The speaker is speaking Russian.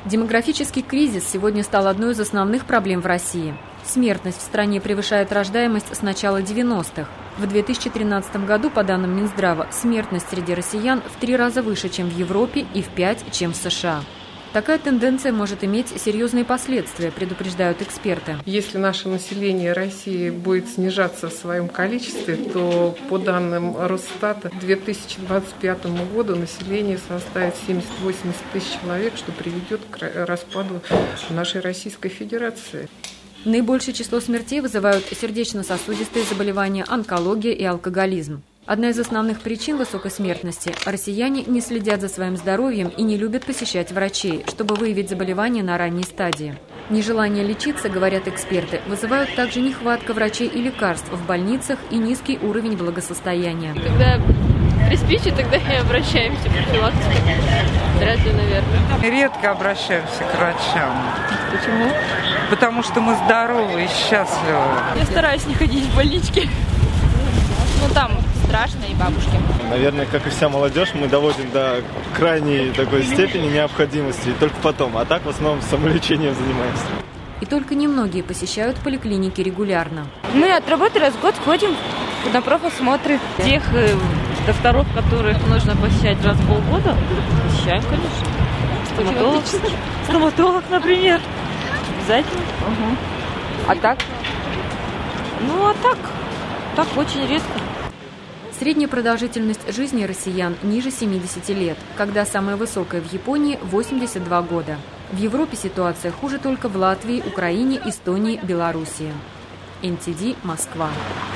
Демографический кризис сегодня стал одной из основных проблем в России. Смертность в стране превышает рождаемость с начала 90-х. В 2013 году, по данным Минздрава, смертность среди россиян в 3 раза выше, чем в Европе, и в 5, чем в США. Такая тенденция может иметь серьезные последствия, предупреждают эксперты. Если наше население России будет снижаться в своем количестве, то по данным Росстата к 2025 году население составит 70-80 тысяч человек, что приведет к распаду нашей Российской Федерации. Наибольшее число смертей вызывают сердечно-сосудистые заболевания, онкология и алкоголизм. Одна из основных причин высокой смертности – россияне не следят за своим здоровьем и не любят посещать врачей, чтобы выявить заболевания на ранней стадии. Нежелание лечиться, говорят эксперты, вызывают также нехватка врачей и лекарств в больницах и низкий уровень благосостояния. Когда приспичит, тогда и обращаемся к профилактике. Вряд ли, наверное. Редко обращаемся к врачам. Почему? Потому что мы здоровы и счастливы. Я стараюсь не ходить в больнички. Ну, там страшно, и бабушки. Наверное, как и вся молодежь, мы доводим до крайней такой степени необходимости, и только потом. А так в основном самолечением занимаемся. И только немногие посещают поликлиники регулярно. Мы от работы раз в год ходим на профосмотры. Тех докторов, которых нужно посещать раз в полгода, посещаем, конечно. Стоматолог, например. Обязательно. Угу. А так? Ну, а так очень редко. Средняя продолжительность жизни россиян ниже 70 лет, когда самая высокая в Японии – 82 года. В Европе ситуация хуже только в Латвии, Украине, Эстонии, Белоруссии. НТД, Москва.